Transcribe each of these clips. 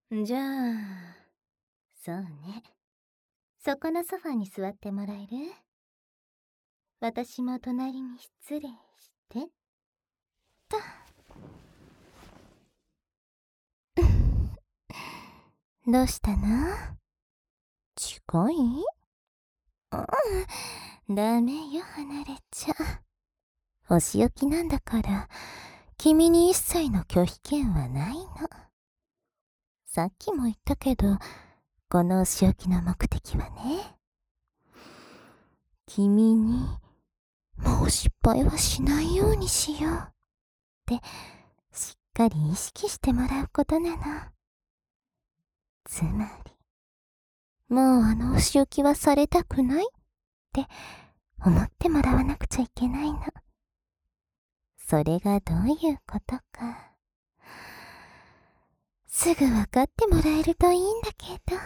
じゃあ、そうね。そこのソファに座ってもらえる？私も隣に失礼してと。どうしたの？近い？ダメよ、離れちゃ。お仕置きなんだから、君に一切の拒否権はないの。さっきも言ったけど、このお仕置きの目的はね、君に、もう失敗はしないようにしようって、しっかり意識してもらうことなの。つまり、もうあのお仕置きはされたくないって思ってもらわなくちゃいけないの。それがどういうことか、すぐ分かってもらえるといいんだけど。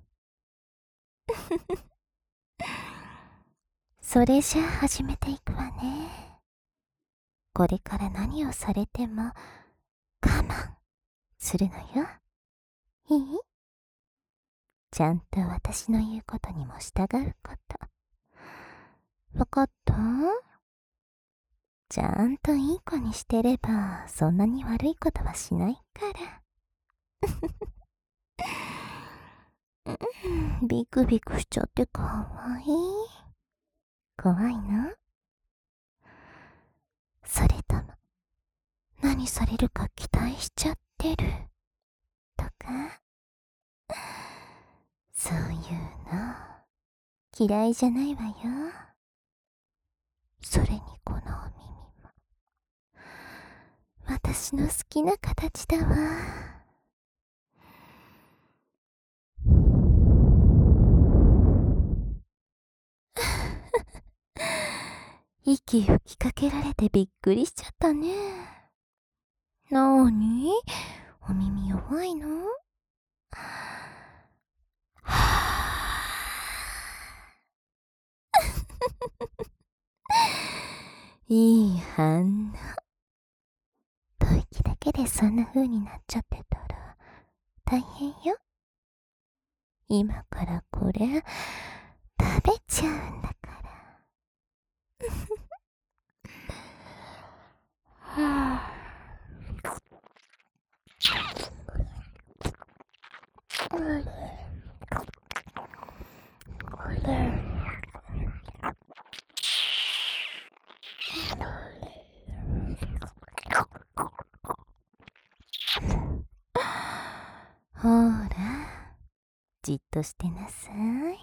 それじゃあ始めていくわね。これから何をされても我慢するのよ。いい？ちゃんと私の言うことにも従うこと。わかった？ちゃんといい子にしてれば、そんなに悪いことはしないから。ビクビクしちゃってかわいい。怖いの？それとも、何されるか期待しちゃってるとか？そういうの、嫌いじゃないわよ。それにこのお耳も、私の好きな形だわ。息吹きかけられてびっくりしちゃったね。なーに？お耳弱いの？いい反応。吐息だけでそんな風になっちゃってたら大変よ。今からこれ食べちゃうんだから。ほら、じっとしてなさい。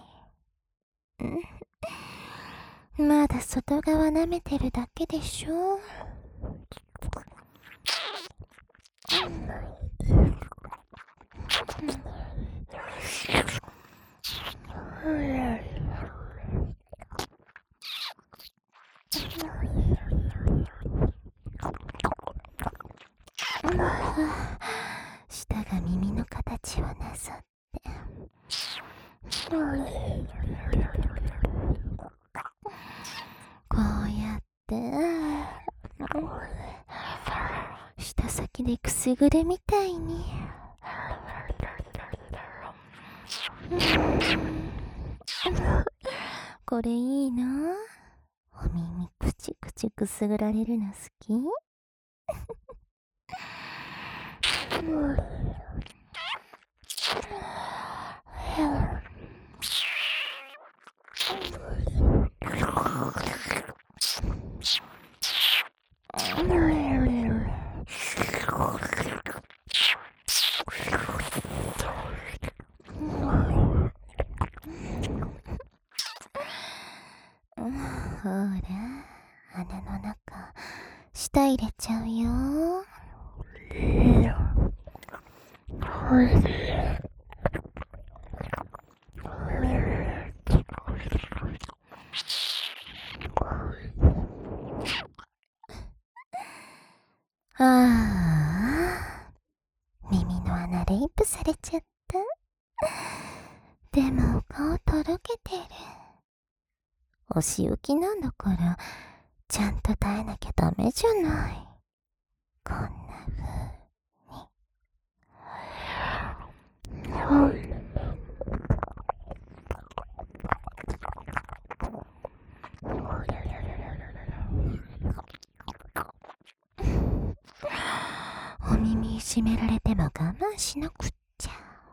まだ外側舐めてるだけでしょ。舌が耳の形をなさって、こうやって舌先でくすぐるみたいに。これいいの？お耳くちくちくすぐられるの好き？ほら、鼻の中、舌入れちゃうよ。ああ、耳の穴レイプされちゃった。でもお顔とろけてる。お仕置きなんだから、ちゃんと耐えなきゃダメじゃない。こんな風に。 お耳いじめられても我慢しなくっちゃ。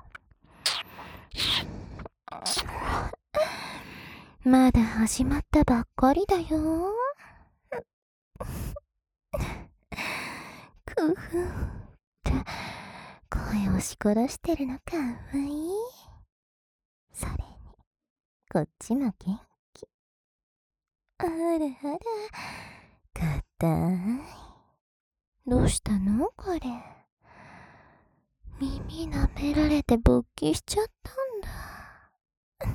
まだ始まったばっかりだよ。くふって声押し殺してるのかわいい。それにこっちも元気。あらあら、硬い。どうしたのこれ。耳舐められて勃起しちゃったんだ。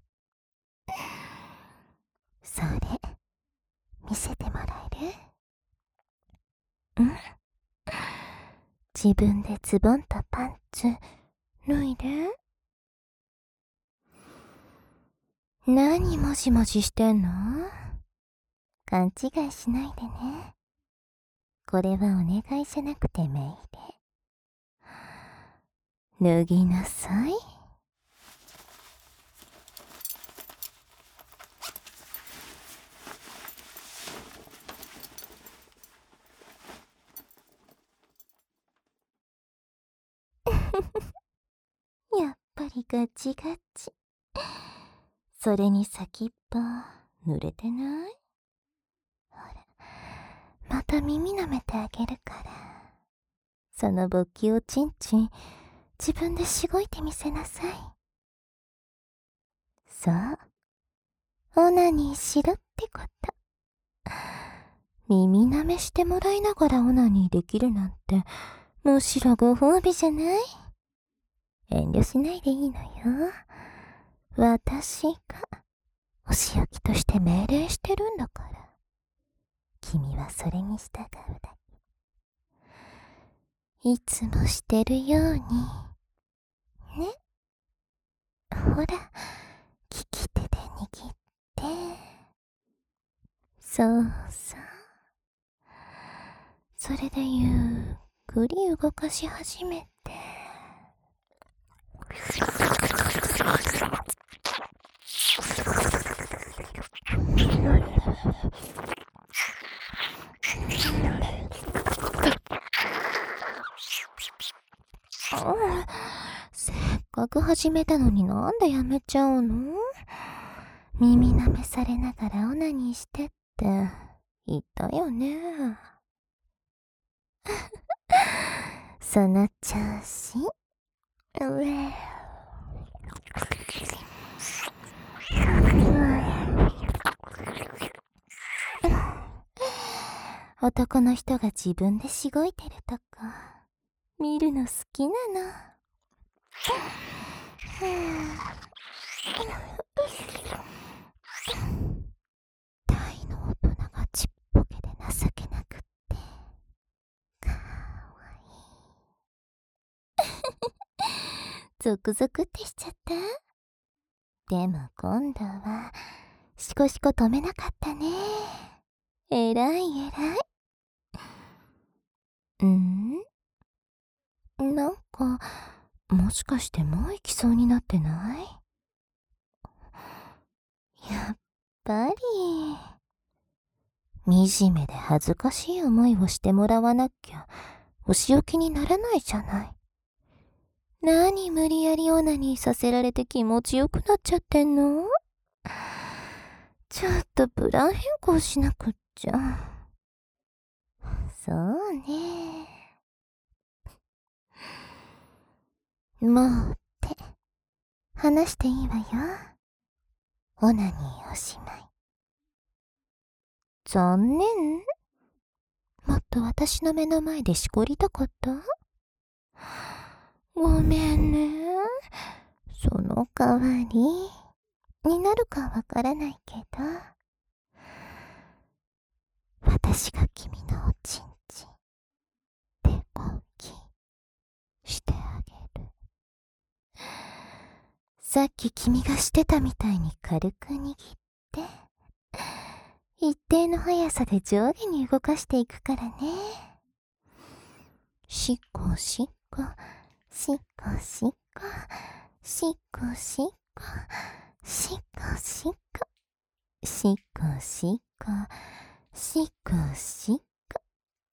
それ見せてもらえる？ん？自分でズボンとパンツ脱いで。何もじもじしてんの？勘違いしないでね。これはお願いじゃなくて命令。脱ぎなさい。やっぱりガチガチ。それに先っぽ濡れてない？ほら、また耳舐めてあげるから。その勃起をチンチン自分でしごいてみせなさい。そう、オナニーしろってこと。耳舐めしてもらいながらオナニーできるなんて、むしろご褒美じゃない？遠慮しないでいいのよ。私がお仕置きとして命令してるんだから。君はそれに従うだけ。いつもしてるように。ね。ほら、利き手で握って。そうそう。それでゆっくり動かし始めて。せっかく始めたのになんでやめちゃうの？耳舐めされながらオナニーしてって言ったよね。その調子。男の人が自分でしごいてるとこ見るの好きなの。大の大人がちっぽけで情けなくってかわいい。ゾクゾクってしちゃった？でも今度はシコシコ止めなかったね。えらいえらい。なんかもしかしてもう行きそうになってない？やっぱり惨めで恥ずかしい思いをしてもらわなきゃお仕置きにならないじゃない。何無理やりオナニーさせられて気持ちよくなっちゃってんの？ちょっとプラン変更しなくっちゃ。そうね。もうって話していいわよ。オナニーおしまい。残念？もっと私の目の前でしこりたかった？ごめんね。その代わりになるかわからないけど、私が君のおちんちん手こきしてあげる。さっき君がしてたみたいに軽く握って、一定の速さで上下に動かしていくからね。しっこしっこ、しっこしっこ。 しっこしっこ、しっこしっこ、しっこしっこ、しっこしっこ。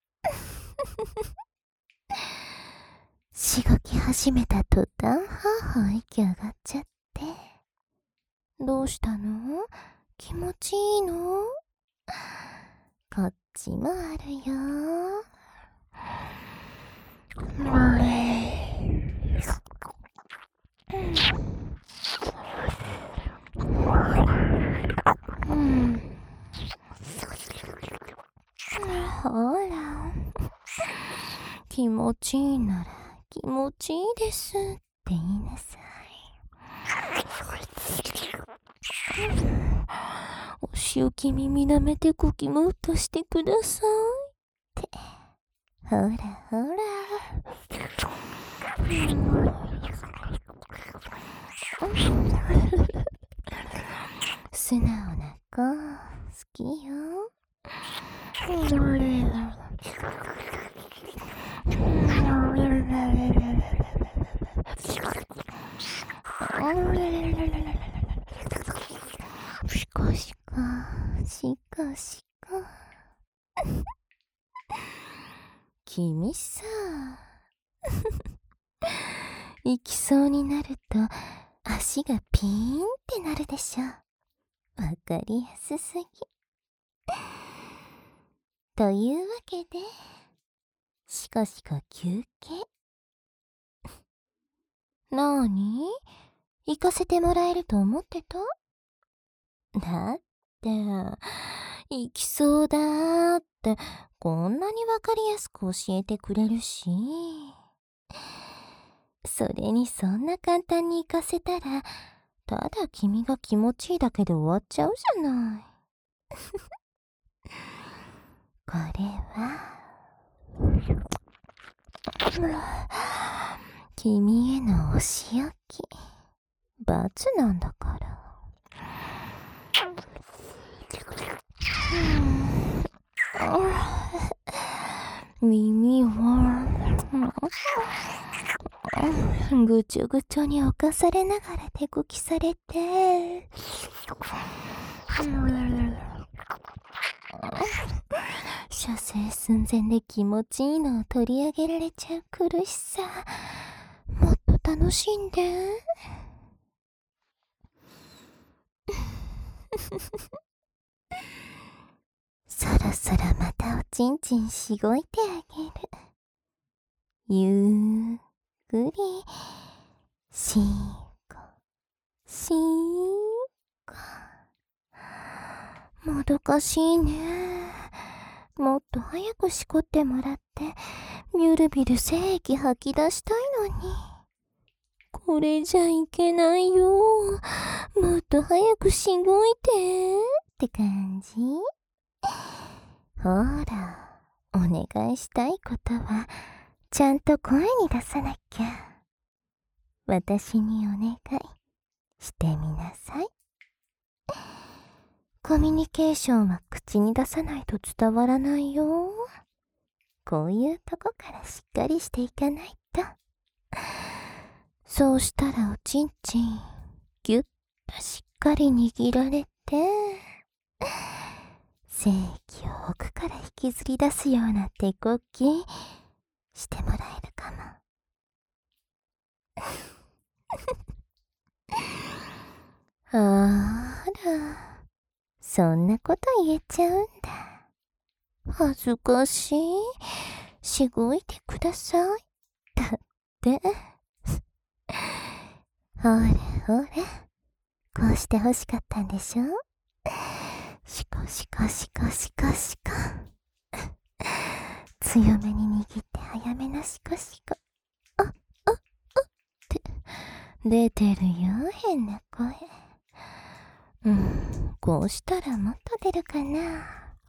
しごき始めた途端、息上がっちゃって。どうしたの？気持ちいいの？こっちもあるよ。ほら、気持ちいいなら気持ちいいですって言いなさい。お仕置き耳舐めてくきむっとしてくださいって。ほらほら。素直な子好きよ。しこしこしこしこ。君さ、行きそうになると足がピーンってなるでしょ。わかりやすすぎ。というわけで、しこしこ休憩。なーに？行かせてもらえると思ってた？だって、行きそうだーってこんなにわかりやすく教えてくれるし。それにそんな簡単に行かせたら、ただ君が気持ちいいだけで終わっちゃうじゃない。これは、君へのお仕置き。罰なんだから。耳はぐちょぐちょに侵されながら手こきされて、射精寸前で気持ちいいのを取り上げられちゃう苦しさ、もっと楽しんで。そろそろまたおちんちんしごいてあげる。ゆっくりしこしこ。もどかしいね。もっと早くしこってもらってビュルビュル精液吐き出したいのに。これじゃいけないよ。もっと早くしごいてって感じ。ほら、お願いしたいことはちゃんと声に出さなきゃ。私にお願いしてみなさい。コミュニケーションは口に出さないと伝わらないよ。こういうとこからしっかりしていかないと。そうしたらおちんちんぎゅっとしっかり握られて、精液を奥から引きずり出すような手こきしてもらえるかも。あら、そんなこと言えちゃうんだ。恥ずかしい。しごいてください。だって。ほらほら、こうして欲しかったんでしょ？しこしこしこしこしこ。強めに握って早めのしこしこ。って出てるよ、変な声。こうしたらもっと出るかな。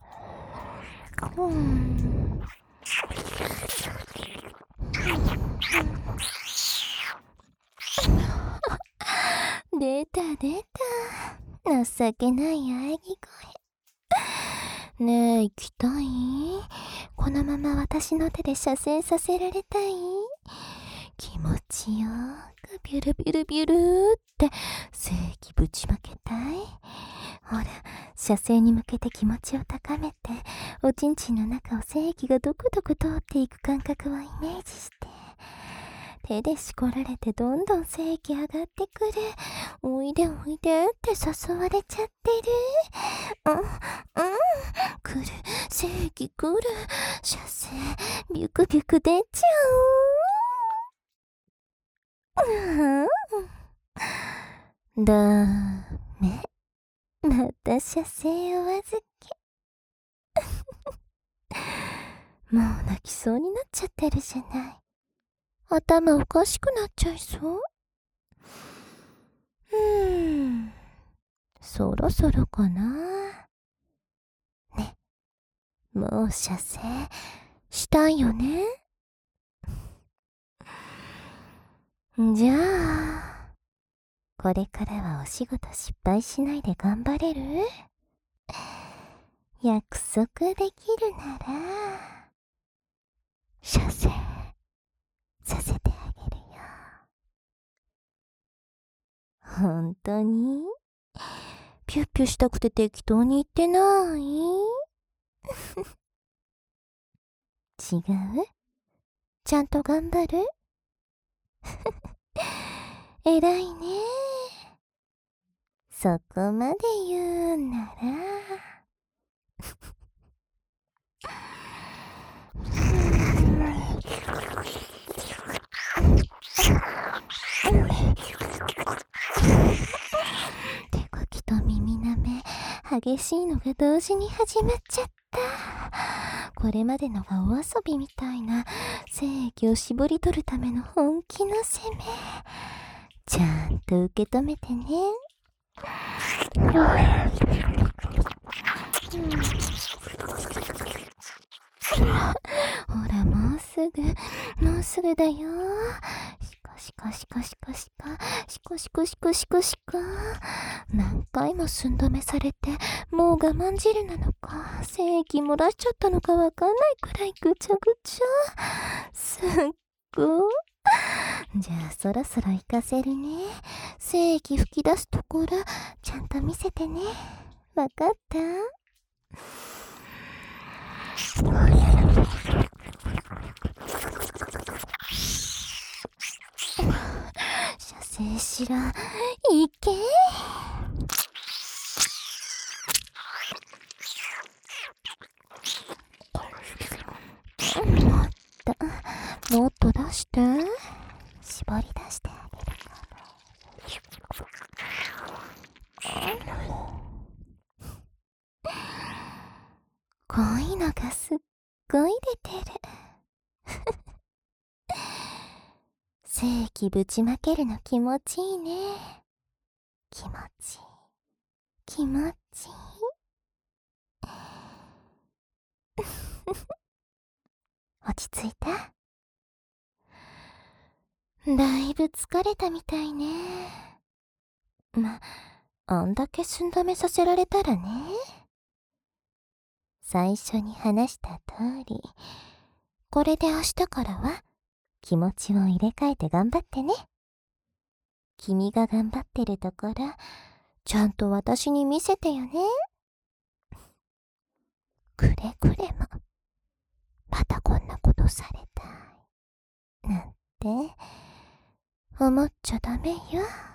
出た出た。情けない喘ぎ声。ねえ、行きたい？このまま私の手で射精させられたい？ 気持ちよくビュルビュルビュルーって精液ぶちまけたい。ほら、射精に向けて気持ちを高めて、おちんちんの中を精液がドクドク通っていく感覚をイメージして、手でしこられてどんどん精液上がってくる。おいでおいでって誘われちゃってる。来る、精液来る、射精、ビュクビュク出ちゃう。ダメ。また射精お預け。もう泣きそうになっちゃってるじゃない。頭おかしくなっちゃいそう。そろそろかな。ね、もう射精したいよね。じゃあ、これからはお仕事失敗しないで頑張れる？約束できるなら、射精させてあげるよ。本当に？ピュッピュしたくて適当に言ってない？違う？ちゃんと頑張る？偉いね。そこまで言うんなら。手こきと耳なめ、激しいのが同時に始まっちゃった。これまでのがお遊びみたいな精液を絞り取るための本気の攻め。ちゃんと受け止めてね。ほら、もうすぐだよ。シコシコシコシコシコシコシコシコシコ。何回も寸止めされて、もう我慢汁なのか精液漏らしちゃったのかわかんないくらいぐちゃぐちゃ。すっごい。じゃあそろそろ行かせるね。精液吹き出すところちゃんと見せてね。わかった？射精しろ。いけ。もっと出して。絞り出してあげるから。濃いのがすっごい出てる。精液ぶちまけるの気持ちいいね。気持ちいい。気持ちいい。落ち着いた？だいぶ疲れたみたいね。あんだけ寸止めさせられたらね。最初に話した通り、これで明日からは気持ちを入れ替えて頑張ってね。君が頑張ってるところ、ちゃんと私に見せてよね。くれぐれも、またこんなことされたい。なんて、思っちゃダメよ。